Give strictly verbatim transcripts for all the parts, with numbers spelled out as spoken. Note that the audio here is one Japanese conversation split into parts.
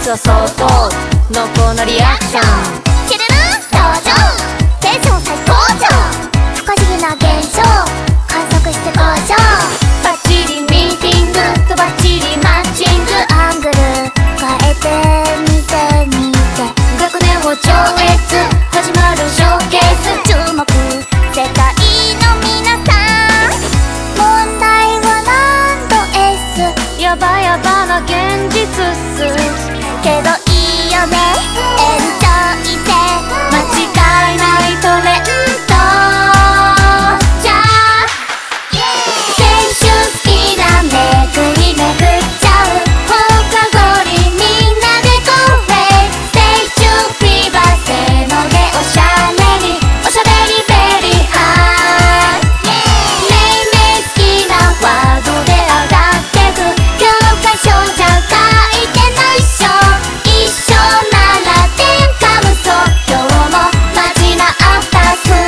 スは相当濃厚なリアクション。 キルル登場、テンション最高潮、不可思議な現象観測して登場。 バッチリミーティングとバッチリマッチング、 アングル変えてみてみて、 学年を超越始まるショーケース。 注目世界の皆さん、問題は難度 S、 やばやばな現実っすけどいいよね、エンジョイで間違いないトレンドじゃあ、 青春好きな巡り巡っちゃう放課後にみんなでゴーレイ、ステイチューフィーバーせーのでおしゃれにおしゃべりベリーハイ。命名好きなワードで上がってく、教科書じゃ書いてないっしょ、一緒なら天下無双、今日もマジなアフタース。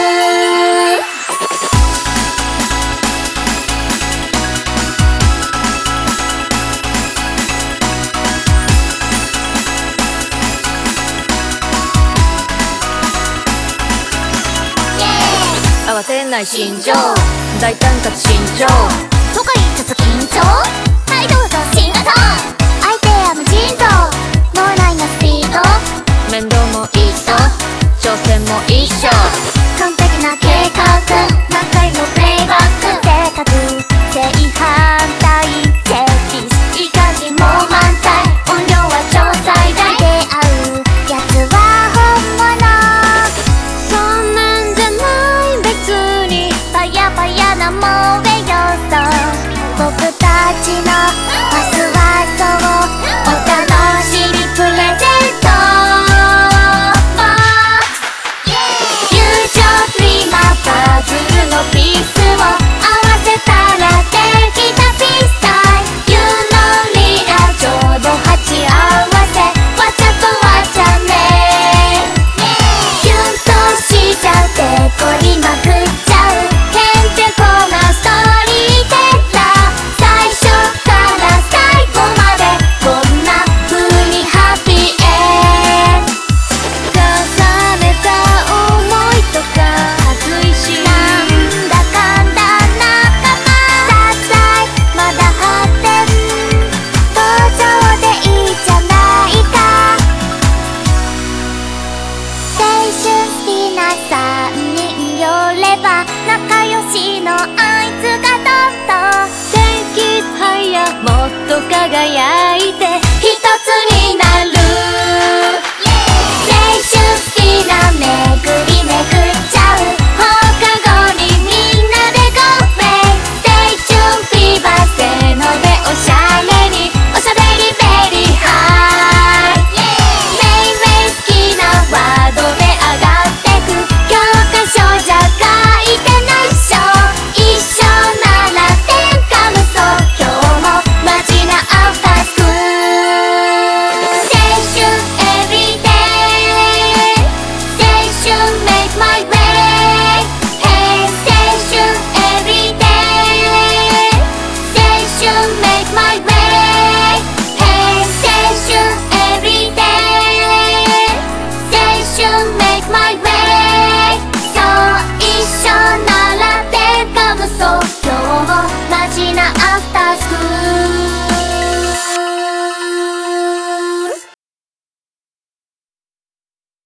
慌てない心情、大胆かつ慎重とか言いつつ緊張、はいどうぞシンガーソング、相手は無尽蔵、脳内のスピード、 面倒もいいそう挑戦も一緒、 完璧な計画、何回もプレイバック、正確正反